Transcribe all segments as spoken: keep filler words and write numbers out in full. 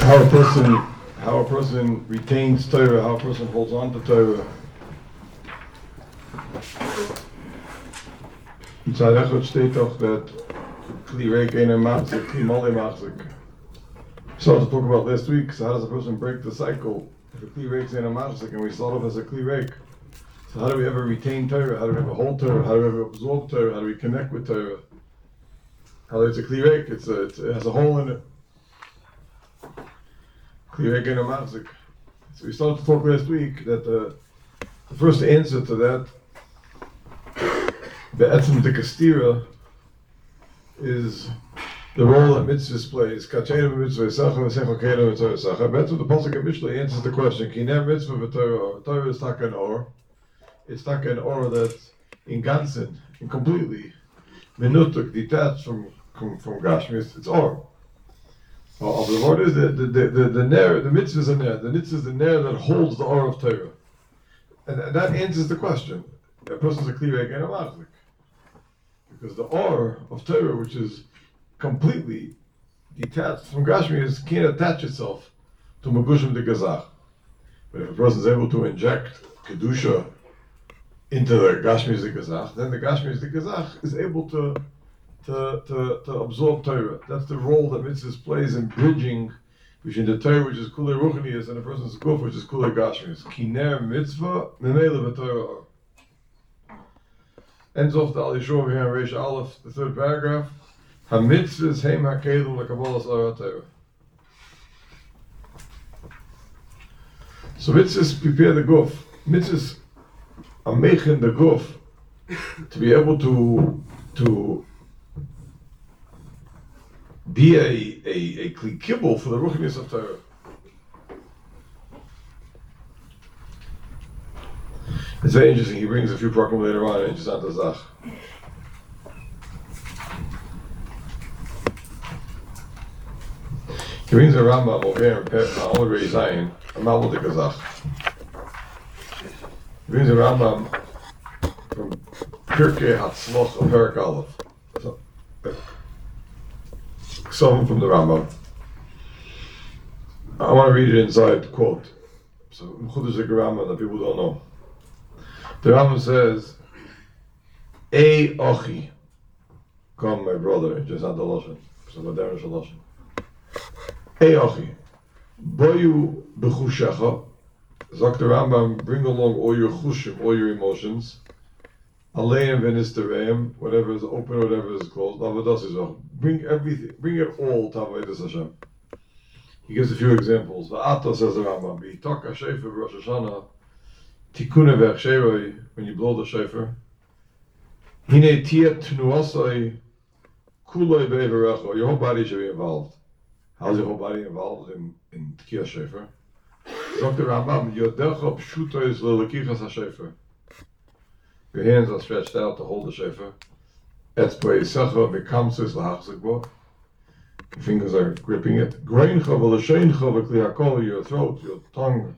how a person how a person retains Torah, how a person holds on to Torah. In Tzadechot steht doch that Kli Reik Ein Machzik, Kli Mole Machzik. So to talk about last week, so how does a person break the cycle? If a Kli Reik Ein Machzik and we start off as a Kli Reik, so how do we ever retain Torah? How do we ever hold Torah? How do we ever absorb Torah? How do we connect with Torah? How it's a Kli Reik, it's a, it's, it has a hole in it. Kli Reik Ein Machzik. So we started to talk last week that the, the first answer to that, the Etzem de Kastira, is the role that mitzvahs plays. Kachena mitzvah yisacha v'secha kena mitzvah yisacha. Betzim the pasuk of Mishlei answers the question. Kiner mitzvah v'Torah. Torah is taka an or. It's taka an or that's in ganzen, in completely minutuk, detached from from, from Gashmis. It's or. Well, the word is the the the the, the ner, the mitzvah is a ner. The mitzvah is the ner that holds the or of Torah, and, and that answers the question. A person's a Kli Reik Ein Machzik. Because the or of Torah, which is completely detached from Gashmias, can't attach itself to Magushim de Gazach. But if a person is able to inject Kedusha into the Gashmias de Gazach, then the Gashmias de Gazach is able to, to, to, to absorb Torah. That's the role that mitzvahs plays in bridging between the Torah, which is Kulei Ruchnias, and a person's Guf, which is Kulei Gashmias. Kiner mitzvah, memele v'Torah. Ends off the Ali Shor here, Reish Aleph, the third paragraph. Ha-mitzvahs heim ha-kelim l'kabbalas Torah Torah. So mitzvahs prepare the guf. Mitzvahs are making the guf to be able to to be a a, a kli kibbul for the ruchnius of Torah. It's very interesting. He brings a few program later on in Jizant Azach. He brings a Rambam over here in Ma'amud Rei Zayin, a Ma'amud de Gazach. He brings a Rambam from Pirkei Hatzloch of Perak Aleph. Some from the Rambam. I want to read it inside, quote. So, M'chudash de Rambam that people don't know. The Rambam says, "Ei ochi, come my brother, just not the lashon, so modern lashon. Ei ochi, boyu b'chushecha." Sagt the Rambam, bring along all your chushim, all your emotions. Aleim v'nistareim, whatever is open, whatever is closed. Avodas yisrael. Bring everything, bring it all to Avodas Hashem. He gives a few examples. Va'ata, says the Rambam, b'yitak ha'shefer b'Rosh Hashanah. Tikune v'achsheroi, when you blow the shofar. Hine tiyat tnuasai kuloi be'evarecho. Your whole body should be involved. How's your whole body involved in in Tikiyah shofar? Doctor Rambam, yodecha pshuto is lelekichas hashofar. Your hands are stretched out to hold the shofar. Etzbei yisecha mekamsus lahachzik bo. Your fingers are gripping it. Greincha v'lasheincha v'kli hakol, your throat, your tongue.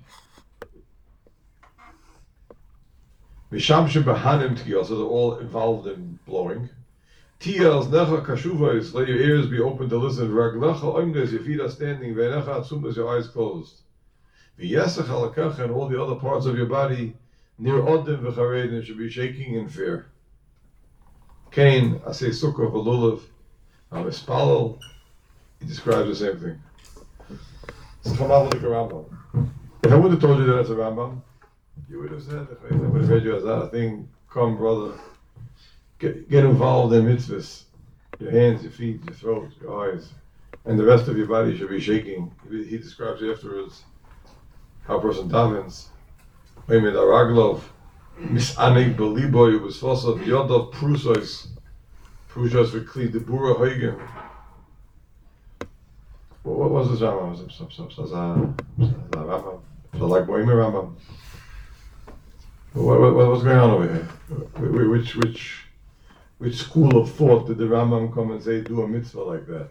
Mishamshim b'hanim tiyah, so they're all involved in blowing. Tiyah necha kashuvos, let your ears be open to listen. Raglecha oimnes, your feet are standing. Ve'necha atzumas, your eyes closed. V'yesech halakecha, and all the other parts of your body, near odim v'charedim, should be shaking in fear. Kain, asay sukkah v'lulav, amispalel, he describes the same thing. It's from Avlik Rambam. If I would have told you that it's a Rambam, you would have said, if I would have read you as that thing, come brother, get, get involved in mitzvahs. Your hands, your feet, your throat, your eyes, and the rest of your body should be shaking. He, he describes afterwards how a person davens. Oimid araglov, misanig beliboy, ubesfosov, yodov prusos, prusos v'kli debura hoigim. What was this Rambam? So like Boimer Rambam. What, what, what's going on over here? Which which which school of thought did the Rambam come and say do a mitzvah like that?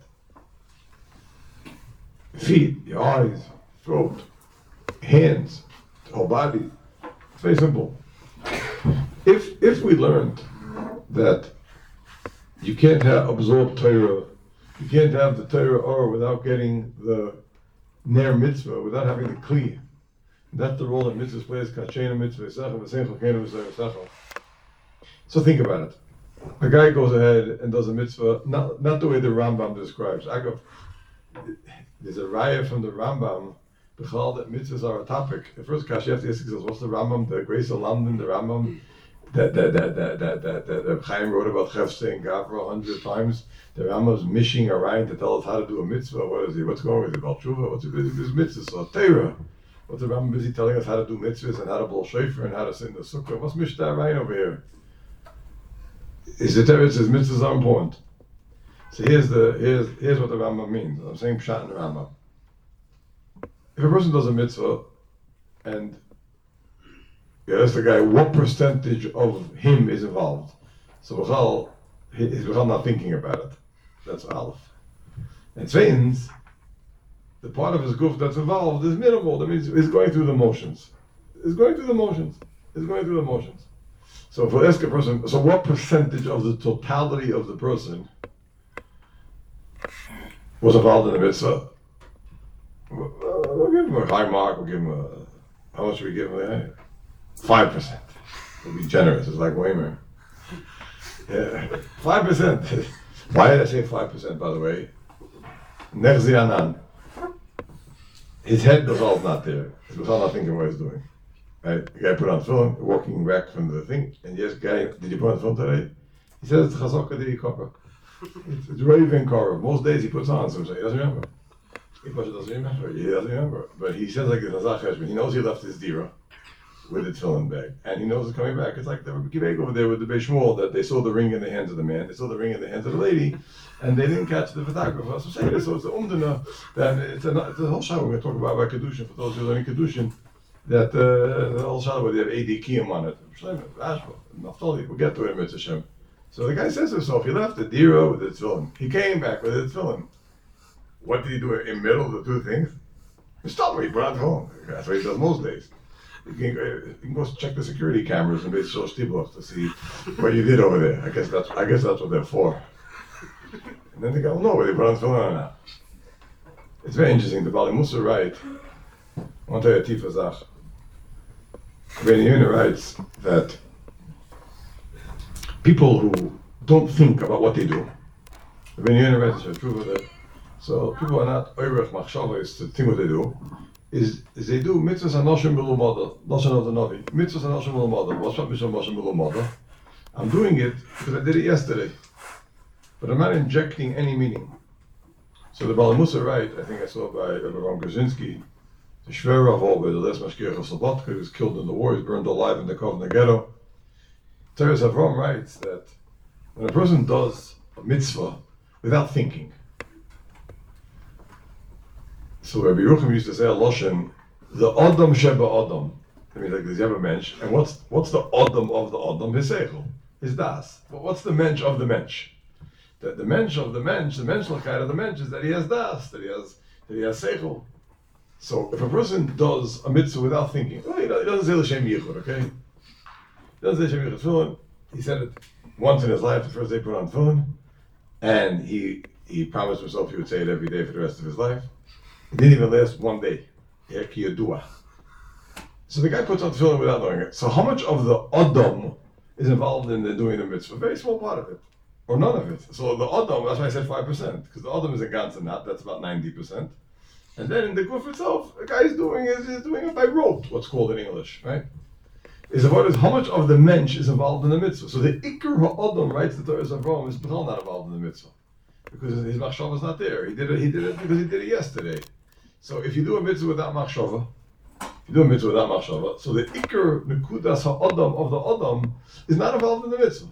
Feet, your eyes, throat, hands, the whole body. It's very simple. If if we learned that you can't have absorb Torah, you can't have the Torah or without getting the ner mitzvah without having the kli. That's the role that mitzvahs plays. Kachena mitzvah yisacha v'sein chalkena v'sein. So think about it. A guy goes ahead and does a mitzvah, not not the way the Rambam describes. I go, there's a raya from the Rambam, b'chal, that mitzvahs are a topic. The first kash you have to ask yourself, what's the Rambam, the Grace of London, the Rambam, that that that that that that that, that Chaim wrote about Chefse and Gavra a hundred times. The Rambam's mishing around to tell us how to do a mitzvah. What is he? What's going on with it? About tshuva? What's it busy with mitzvahs? So Torah. What's the Rambam busy telling us how to do mitzvahs and how to blow shofar and how to sit in the sukkah? What's mishta around over here? Is the Torah says mitzvahs are important. So here's the here's here's what the Rambam means. I'm saying pshat in the Rambam. If a person does a mitzvah and you ask the guy what percentage of him is involved, so B'chal, he's B'chal not thinking about it. That's Aleph. And Zweitens, the part of his goof that's involved is minimal. That means he's going through the motions. He's going through the motions. He's going through the motions. So if we ask a person, so what percentage of the totality of the person was involved in the mitzvah? We'll, we'll give him a high mark. We'll give him a, how much should we give him? Five percent. We'll be generous. It's like Weimer. Yeah, five percent. Why did I say five percent? By the way, Nechzi Anan. His head was all not there. He was all not thinking what he's doing. Right? The guy put on film, walking back from the thing, and yes, guy, did you put on film today? He says it's Chazaka Diri Kopper. It's, it's Raven Korov. Most days he puts on something. He doesn't remember. He doesn't remember. He doesn't remember. But he says like the Chazak Heshbon. He knows he left his dira with the tefillin bag, and he knows it's coming back. It's like the Kibeg over there with the Beis Shmuel, that they saw the ring in the hands of the man, they saw the ring in the hands of the lady, and they didn't catch the photographer. So say this, so it's the umdana, that it's a, it's a whole shower we're going to talk about by Kedushin, for those who are learning Kedushin, that uh, the whole shower where they have A D Kiyam on it. Naftali, we'll get to it in Mitzvah Shem. So the guy says to himself, he left the dira with the tefillin. He came back with the tefillin. What did he do in the middle of the two things? He stopped me, he put on the phone. That's what he does most days. You can, you can go check the security cameras and Beis Shlosh to see what you did over there. I guess that's I guess that's what they're for. And then they go, no, whether they put on film or not. It's very interesting. The Bali Musa writes, I want to tell you a Tifa Zach. Ben Yuna writes that people who don't think about what they do, Ben Yuna writes it's true that so people are not oirech machshavos to think what they do. Is, is they do mitzvahs anoshim b'lumada, noshim of the Navi. Mitzvahs anoshim b'lumada. What's up mitzvah anoshim b'lumada? I'm doing it because I did it yesterday, but I'm not injecting any meaning. So the Bala Musa writes, I think I saw by Rabbi Ram Kaczynski, the Shver Ravo, the last Mashgiach of Slobodka, who was killed in the war, he's burned alive in the Kovna ghetto. Teres Avram writes that when a person does a mitzvah without thinking, so Rabbi Yerucham used to say a loshen, the Adam Sheba Adam. I mean, like, does he have a mensch? And what's what's the Adam of the Adam? His seichel, his das. But what's the mensch of the mensch? The, the mensch of the mensch, the menschlichkeit of the mensch is that he has das, that he has that he has seichel. So if a person does a mitzvah without thinking, well, he doesn't say l'shem yichud, okay? He doesn't say l'shem yichud tefillin. He said it once in his life, the first day he put on tefillin, and he he promised himself he would say it every day for the rest of his life. It didn't even last one day. So the guy puts on tefillin without knowing it. So how much of the Adam is involved in the doing the mitzvah? A very small part of it, or none of it. So the Adam, that's why I said five percent, because the Adam is a ganze nat, that's about ninety percent. And then in the guf itself, the guy is doing is, is doing it by rote, what's called in English, right? Is about is how much of the mensch is involved in the mitzvah. So the Iker HaAdam writes the Torah of Rome is not involved in the mitzvah, because his machshava is not there. He did it. He did it because he did it yesterday. So if you do a mitzvah without machshava, if you do a mitzvah without machshava, so the Iker Nekudas HaAdam of the Adam is not involved in the mitzvah.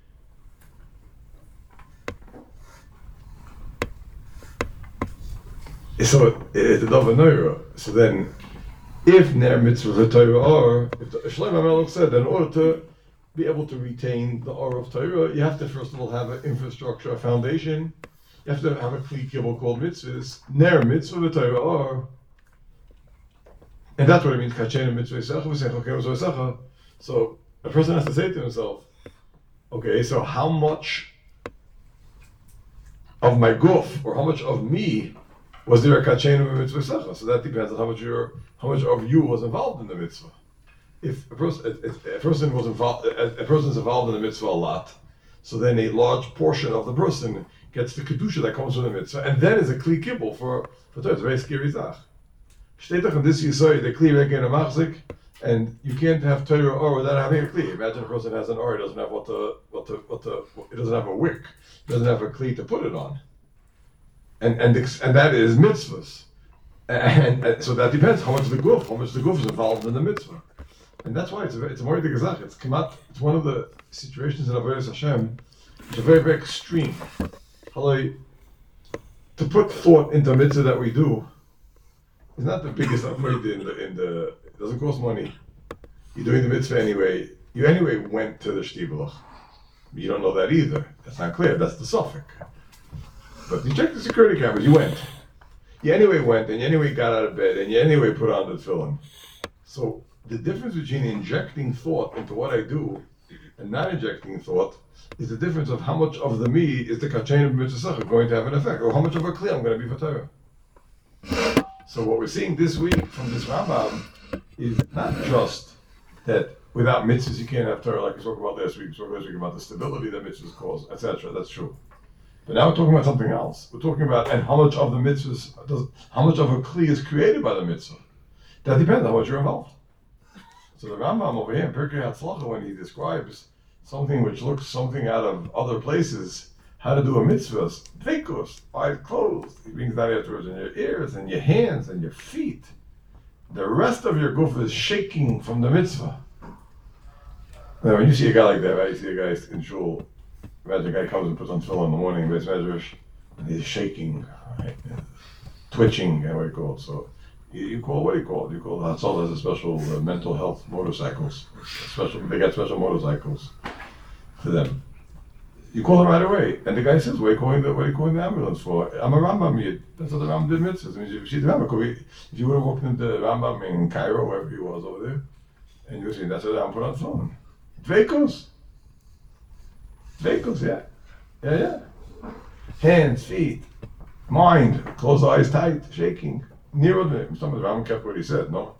So it's a davar neira. So then, if ner mitzvah v'Torah or, if Shlomo Melech said that in order to be able to retain the aura of Torah, you have to first of all have an infrastructure, a foundation. You have to have a kli kibbutz called mitzvahs. Ner mitzvah v'Torah or, and that's what it means. Kachena mitzvah yisacha v'seichel k'yom zoyisacha. So a person has to say to himself, okay, so how much of my guf, or how much of me, Was there a kachenu in mitzvah secha? So that depends on how much your how much of you was involved in the mitzvah. If a person if a person was involved, a, a person is involved in the mitzvah a lot, so then a large portion of the person gets the kedusha that comes from the mitzvah, and then is a kli kibbul for for Torah. It's a very scary zach. Shteitach in this yisoy the kli reken a machzik, and you can't have Torah or without having a kli. Imagine a person has an or, he doesn't have what the what the what the it doesn't have a wick, doesn't have a kli to put it on. And and and that is mitzvahs, and, and so that depends how much the guf, how much the guf is involved in the mitzvah, and that's why it's a it's a more gezach. It's kamat. It's one of the situations in Avodas Hashem which are very very extreme. Halay, to put thought into a mitzvah that we do is not the biggest avodah in the in the. It doesn't cost money. You're doing the mitzvah anyway. You anyway went to the shtibelach. You don't know that either. That's not clear. That's the suffix. But you checked the security cameras, you went. You anyway went, and you anyway got out of bed, and you anyway put on the tefillin. So the difference between injecting thought into what I do and not injecting thought is the difference of how much of the me is the kachein of mitzvah going to have an effect, or how much of a kli I'm going to be for Torah. So what we're seeing this week from this Rambam is not just that without mitzvahs you can't have Torah, like we spoke about last week. We spoke last week about the stability that mitzvahs cause, et cetera. That's true. But now we're talking about something else. We're talking about and how much of the mitzvahs, does, how much of a kli is created by the mitzvah. That depends on how much you're involved. So the Rambam over here in Pirkei Hatzlacha, when he describes something which looks something out of other places, how to do a mitzvah, dvekus, eyes closed. He brings that afterwards in your ears and your hands and your feet. The rest of your guf is shaking from the mitzvah. Now, when you see a guy like that, right? You see a guy in shul. Imagine a guy comes and puts on tefillin in the morning, Beis Medrash, and he's shaking, right? Twitching, what do you call it? So you, you call, what do you call it? You call Hatzal has a special uh, mental health motorcycles. Special, they got special motorcycles for them. You call them right away, and the guy says, "What are you calling the, what are you calling the ambulance for?" I'm a Rambam yid. That's what the Rambam did mitzvahs. I mean, if you see the Rambam, could be, if you would have walked into the Rambam in Cairo, wherever he was over there, and you would see that's what the Rambam put on the phone. Dveikos. Vehicles, yeah. Yeah, yeah. Hands, feet, mind, close the eyes tight, shaking. Near Odim. Some of the Rambam kept what he said, no?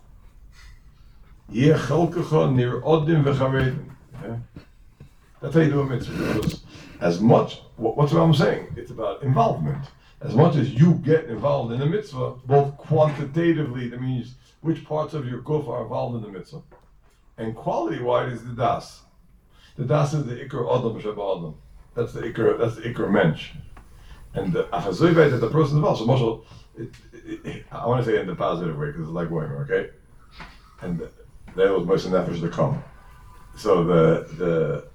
Yeh chalkecha near Odim v'charedim. That's how you do a mitzvah. Because as much, what's the Rambam saying? It's about involvement. As much as you get involved in the mitzvah, both quantitatively, that means which parts of your guf are involved in the mitzvah, and quality-wise is the das. The das is the ikar adam sheba adam. That's the ikar. That's the ikar mensch. And the achazoyvet that the person involved. So, Moshe, it, it, it, I want to say it in the positive way because it's like Weimer, okay? And the, that was most nefesh to come. So the the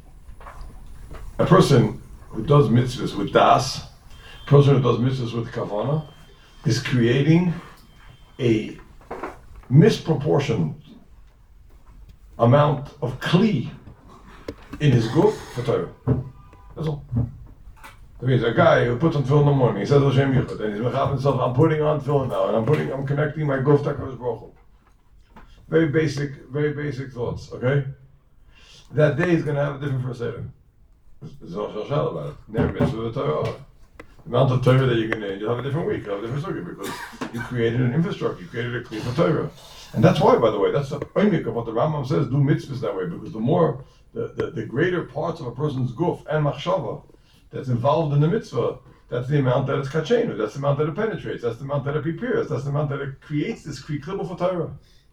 a person who does mitzvahs with das, a person who does mitzvahs with kavana, is creating a misproportioned amount of kli in his guf for Torah. That's all. That means a guy who puts on tefillin in the morning, he says Hashem Yichud, and he's mechav himself, I'm putting on tefillin now, and I'm putting, I'm connecting my guf to HaKadosh Baruch Hu. Very basic, very basic thoughts, okay? That day is going to have a different first Seder. There's no shal about it. Never mitzvah the Torah. The amount of Torah that you're going to, you'll have a different week, you'll have a different sukkah, because you created an infrastructure, you created a clean for Torah. And that's why, by the way, that's the oimik of what the Rambam says, do mitzvahs that way, because the more, the, the, the greater parts of a person's guf and machshava that's involved in the mitzvah, that's the amount that it's kachenu, that's the amount that it penetrates, that's the amount that it prepares, that's the amount that it creates this kli klibul for Torah.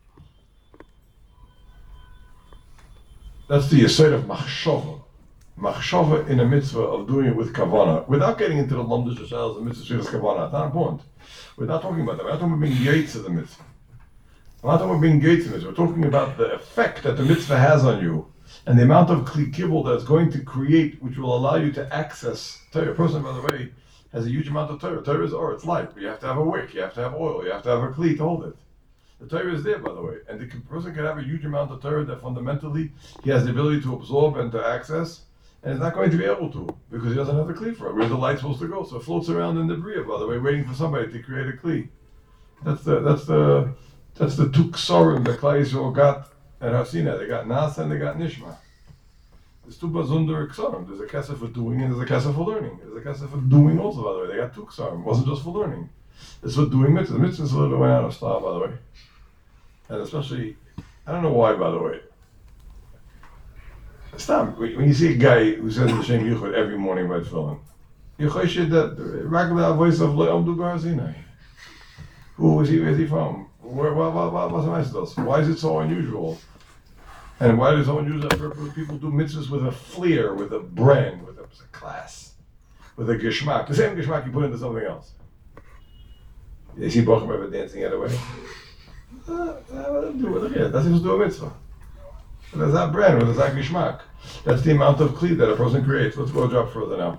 That's the yesod of machshava. Machshava in a mitzvah of doing it with kavana, without getting into the lamdas yourselves, the mitzvah is kavana. It's not important. We're not talking about that. We're not talking about being yates of the mitzvah. We're not talking about being yates of the mitzvah. We're talking about the effect that the mitzvah has on you, and the amount of kli kibul that's going to create, which will allow you to access Torah. A person, by the way, has a huge amount of Torah. Torah is or it's light. You have to have a wick. You have to have oil. You have to have a kli to hold it. The Torah is there, by the way, and the person can have a huge amount of Torah that fundamentally he has the ability to absorb and to access, and is not going to be able to because he doesn't have the kli for it. Where's the light supposed to go? So it floats around in the bria, by the way, waiting for somebody to create a kli. That's the that's the that's the two ksarim that Klal Yisrael got at Hasina. They got Nasa and they got Nishma. There's two bazunder ksarim. There's a kesef for doing and there's a kesef for learning. There's a kesef for doing also, by the way. They got two ksarim. It wasn't just for learning. It's what doing mitzvahs. Mitzvahs is a little bit out of style, by the way. And especially, I don't know why, by the way. Stop. When you see a guy who says the Shem Yichud every morning by tefillin, you should that regular voice of Le'om Du Barazinai. Who is he? Where is he from? Where? What? What? What? What's the matter? Why is it so unusual? And why does so unusual that people do mitzvahs with a flair, with a brand, with a, a class, with a geschmack? The same geschmack you put into something else. You see Bochum ever dancing at a wedding? Uh, uh, do it. That's just do a mitzvah. There's that brand, there's that geschmack. That's the amount of kli that a person creates. Let's go a drop further now.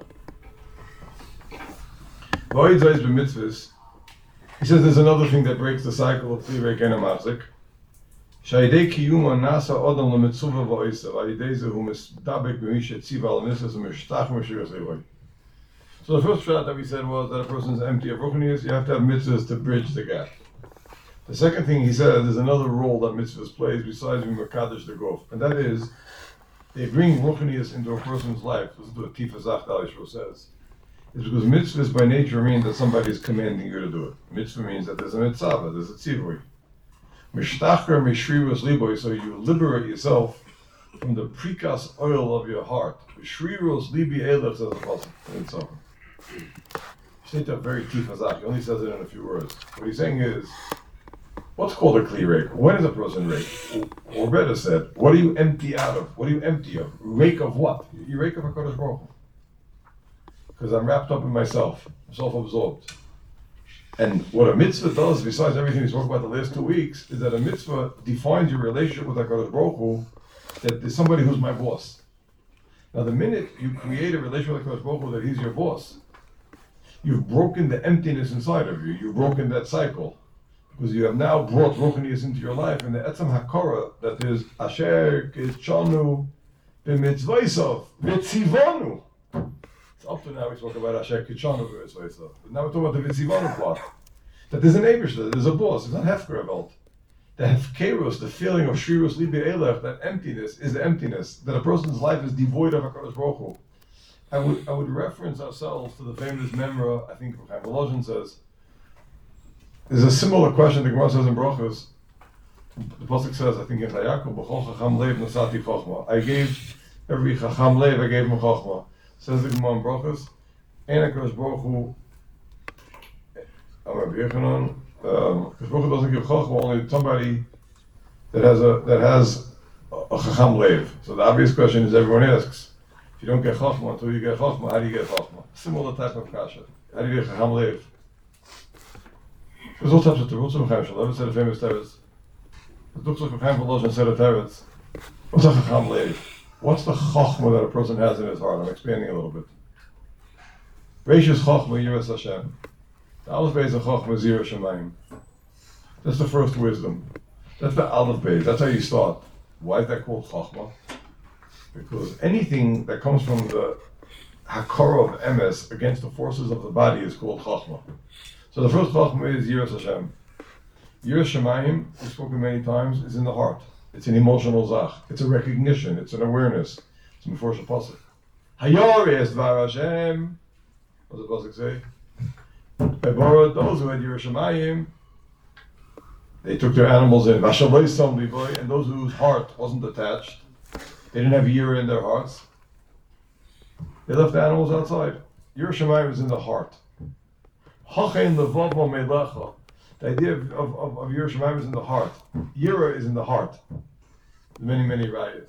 He says there's another thing that breaks the cycle of kli reik and mazik. Shaydei kiyuma nasa odam lemitzvah va'isa va'idei zehu misdabek b'mishet tziva al-nisas u'mishtach m'shiras le'voi. So the first shot that we said was that a person is empty of ruchnius. You have to have mitzvahs to bridge the gap. The second thing he said, there's another role that mitzvahs plays besides being mekadosh the gof, and that is they bring ruchnius into a person's life. This is what Tifa Zach Dalishro says. It's because mitzvahs by nature mean that somebody is commanding you to do it. Mitzvah means that there's a mitzvah, there's a tzivui. Mishtachar mishrirus liboy, so you liberate yourself from the prikas oil of your heart. Mishrirus libi elef, says the Pasuk in Tzavah. State that very Tifa Zach, he only says it in a few words. What he's saying is, what's called a kli reik? When is a person reik? Or better said, what do you empty out of? What do you empty of? Reik of what? You reik of HaKadosh Baruch Hu. Because I'm wrapped up in myself. I'm self-absorbed. And what a mitzvah does, besides everything we spoke about the last two weeks, is that a mitzvah defines your relationship with HaKadosh Baruch Hu, that there's somebody who's my boss. Now the minute you create a relationship with HaKadosh Baruch Hu that he's your boss, you've broken the emptiness inside of you. You've broken that cycle. Because you have now brought ruchnius into your life, and the etzem hakora that is asher kitchanu b'mitzvaysav v'tzivanu. It's up to now we spoke about asher kitchanu b'mitzvaysav, but now we're talking about the v'tzivanu part. That there's an Eibishter, there's a boss. It's not hefker welt. The hefkerus, the feeling of shrirus libi elech, that emptiness is the emptiness. That a person's life is devoid of HaKadosh Baruch Hu. I would I would reference ourselves to the famous memra. I think Chaim Volozhin says. There's a similar question the Gemara says in Brachos. The Pasuk says, I think in Hayakol, B'chol chacham lev nasati chochma. I gave every chacham lev, I gave him chochma. Says the Gemara in Brachos, Ein HaKadosh Baruch Hu, I'm Rabbi Yechanan, HaKadosh Baruch Hu doesn't give chochma only to somebody that has a that has a, a chacham lev. So the obvious question is, everyone asks, if you don't get chochma until you get chochma, how do you get chochma? Similar type of kasha. How do you get chacham lev? There's all types of terutzim of Chaim Shalom. Said a famous teretz. It looks like a Chaim Volozhin said a teretz. What's a chacham lev? What's the chachma that a person has in his heart? I'm expanding a little bit. Reish is chachma yiras Hashem. The aleph beis of chachma is yiras Shemayim. That's the first wisdom. That's the aleph beis. That's how you start. Why is that called chachma? Because anything that comes from the hakara of emes against the forces of the body is called chachma. So the first chachma is yiras Hashem. Yiras Shemayim, we've spoken many times, is in the heart. It's an emotional zach. It's a recognition. It's an awareness. It's a meforshah pasuk. Hayores dvar Hashem. What does the pasuk say? Beborah, those who had yiras Shemayim, they took their animals in. Vashavayisam liboy, and those whose heart wasn't attached, they didn't have yira in their hearts. They left the animals outside. Yiras Shemayim is in the heart. The idea of, of, of, of Yiras Shemayim is in the heart. Yira is in the heart. Many, many rayas.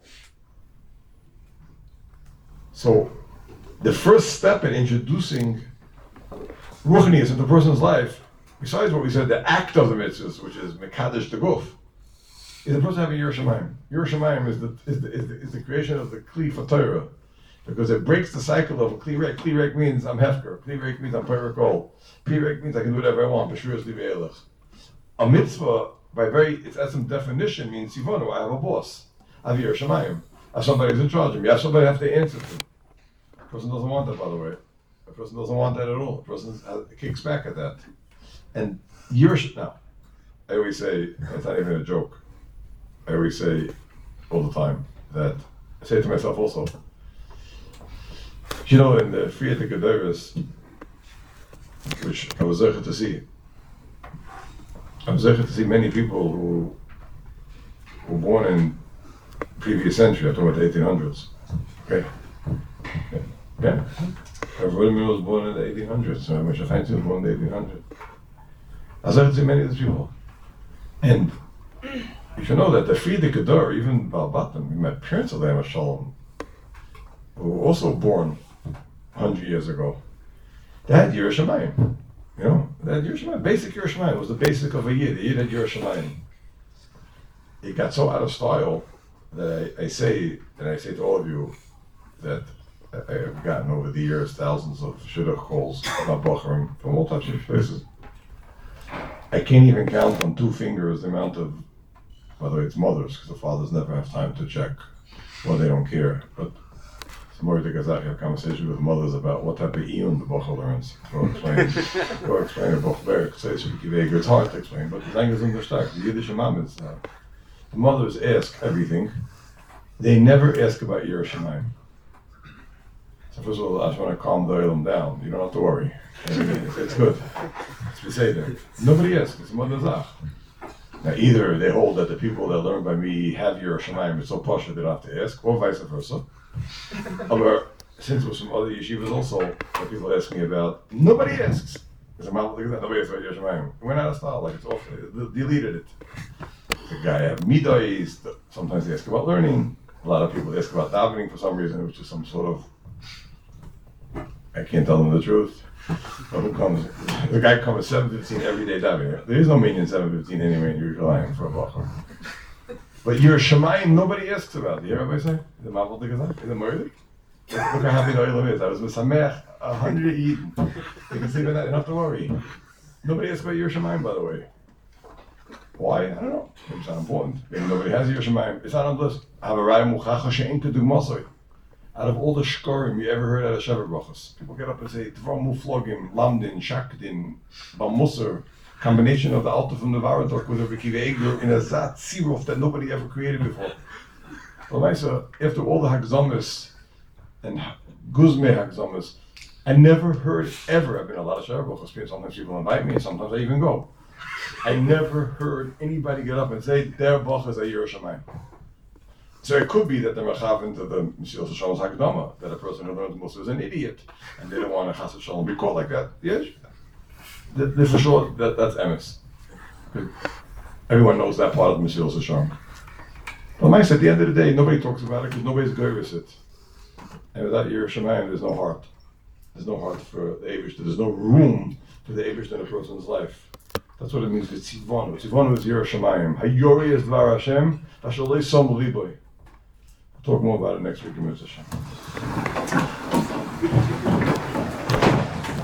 So, the first step in introducing ruchnius into a person's life, besides what we said, the act of the mitzvahs, which is mekadesh the guf, is the person having Yiras Shemayim. Yiras Shemayim is the, is, the, is, the, is the creation of the kli for Torah. Because it breaks the cycle of a kli reik. Kli reik means I'm hefker. Kli reik means I'm perikol. Kli reik means I can do whatever I want. B'shurus li ve'elech. A mitzvah, by very its essence definition, means sivonu. I have a boss. I have Yiras Shemayim. I have somebody who's in charge of me. I have somebody I have to answer to. A person doesn't want that, by the way. A person doesn't want that at all. A person has, kicks back at that. And Yiras, now, I always say, it's not even a joke. I always say all the time that, I say it to myself also, you know, in the Friyat Gedoros, which I was zeichet to see. I was zeichet to see many people who were born in previous century. I'm talking about the eighteen hundreds. Okay. Yeah. yeah. Everybody was born in the eighteen hundreds. So Moshe Feinstein was born in the eighteen hundreds. I was zeichet to see many of these people. And you should know that the Friedrich Gedor, even Balbatim, my parents of them, Shalom, who were also born one hundred years ago, they had Yerushalayim. You know, they had Yerushalayim. Basic Yerushalayim was the basic of a Yid. The Yid had Yerushalayim. It got so out of style that I, I say, and I say to all of you, that I have gotten over the years thousands of shidduch calls about Bocharim from all types of places. I can't even count on two fingers the amount of, by the way, it's mothers, because the fathers never have time to check. Well, they don't care. But some more you have a conversation with mothers about what type of iyun the bocha learns. Go explain. Go explain a bocha. It's hard to explain, but the thing is understood. The Yiddish mamas, uh, the mothers ask everything. They never ask about Yerushalayim. So first of all, I just want to calm the Olam down. You don't have to worry. It's, it's good. As we say there. Nobody asks. It's mother zach. Now either they hold that the people that learn by me have Yerushalayim, it's so posh that they don't have to ask, or vice versa. However, since with some other yeshivas also, that people ask me about, nobody asks. There's a mouth like that, nobody asks about Yerushalayim. It went out of style, like it's off, they deleted it. The guy have midos, sometimes they ask about learning. A lot of people ask about davening for some reason, which is some sort of, I can't tell them the truth. But who comes? The guy comes at seven fifteen every day davening. There is no minyan seven fifteen anyway in Yerushalayim for a bacher. But Yerushalayim, nobody asks about. Do you hear everybody say? The Mavel Digazak? Is it Moedik? Look how happy the Olam is. I was with Samech, a hundred Eden. You can sleep in that, you don't have to worry. Nobody asks about Yerushalayim, by the way. Why? I don't know. Maybe it's not important. Maybe nobody has Yerushalayim. It's not on this. Have a Raya Muchacha She'en Kedugmasoi. Out of all the shkorim you ever heard out of Shever Brachos, people get up and say, Tvam Muflogim, Lamdin, Shakdin, Bamusar, combination of the Alta from the Varadok with a Rekiva Egler in a Zat Siruf that nobody ever created before. Well, Maisa, after all the Hagzomis and Guzme Hagzomis, I never heard ever, I've been a lot of Shever Brachos, sometimes people invite me and sometimes I even go. I never heard anybody get up and say, their Brachos are Yerushalayim. So it could be that they're mechav into the Mesilas Shalom's Hakdama, that a person who learns Musa is an idiot, and they don't want a Chassid Shalom be called like that. Yes, this for sure, that, that's emes. Everyone knows that part of the Mesilas Shalom. But Ma'is, at the end of the day, nobody talks about it because nobody's good with it. And without Yerushalayim, there's no heart. There's no heart for the Eibush. There's no room for the Eibush in a person's life. That's what it means with Tzivonu. Tzivonu is Yerushalayim. Hayori is Dvar Hashem, Tashalei Som Liboy. Talk more about it next week in Mitzvah.